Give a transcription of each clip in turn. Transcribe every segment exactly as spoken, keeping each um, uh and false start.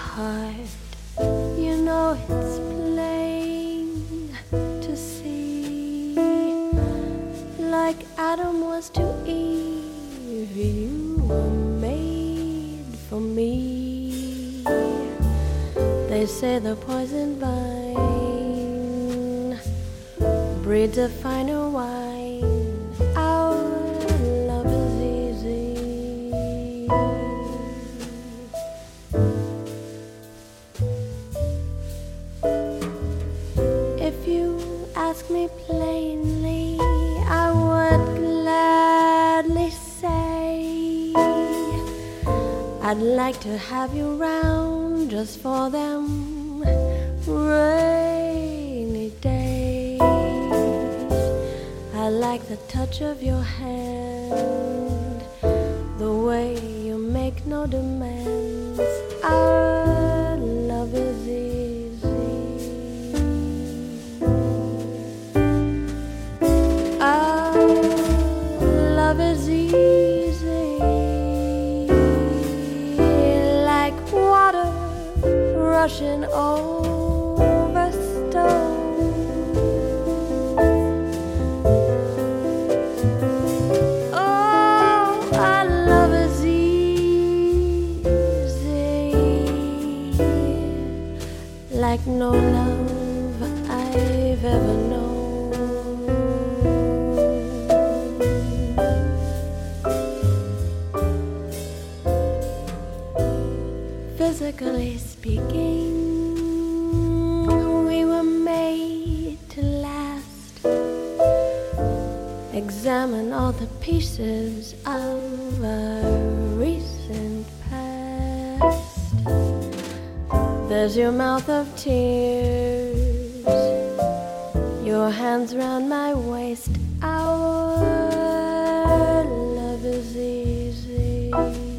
heart, you know it's plain to see. Like Adam was to Eve, you were made for me. They say the poison vine breeds a finer wine. Our love is easy. If you ask me plainly, I would gladly say I'd like to have you round just for them rainy days. I like the touch of your hand, the way you make no demands. Our love is easy. Our love is easy, like water rushing over stone. Like no love I've ever known. Physically speaking, we were made to last. Examine all the pieces of our recent past. There's your mouth of tears, your hands round my waist. Our love is easy.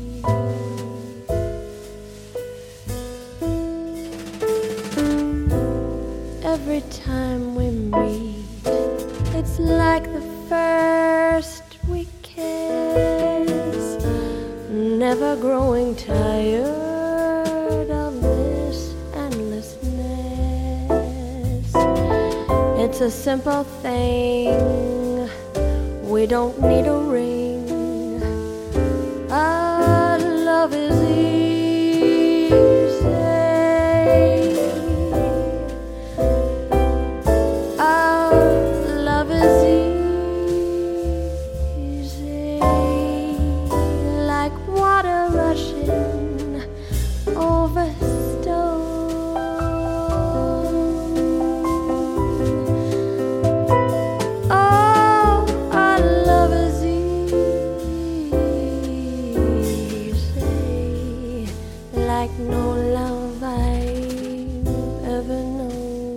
Every time we meet, it's like the first we kiss, never growing tired of this endlessness. It's a simple thing, we don't need a ring. Our love is easy. Like no love I've ever known.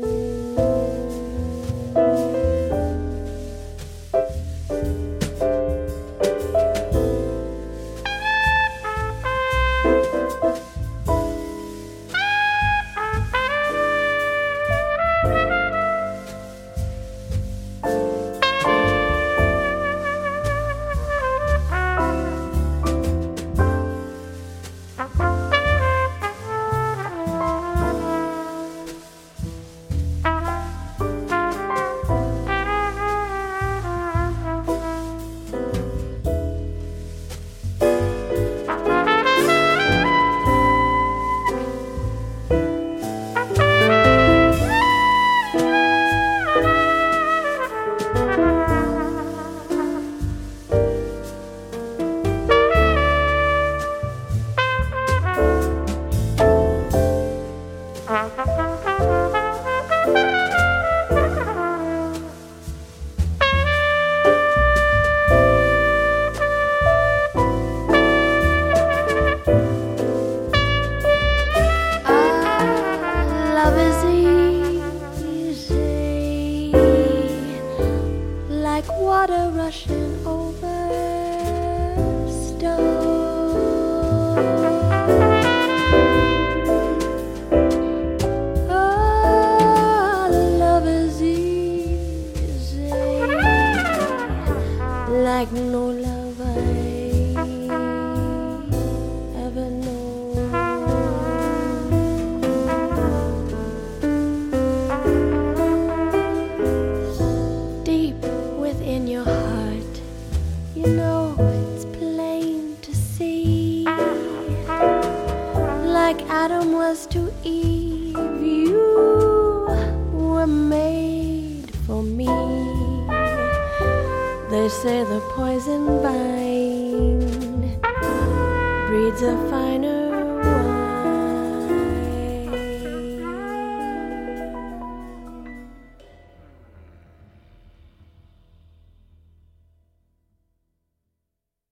Like water rushing over stone. Oh, love is easy, like no love I ever known. deep within your heart, you know it's plain to see. Like Adam was to Eve, you were made for me. They say the poison vine breeds a finer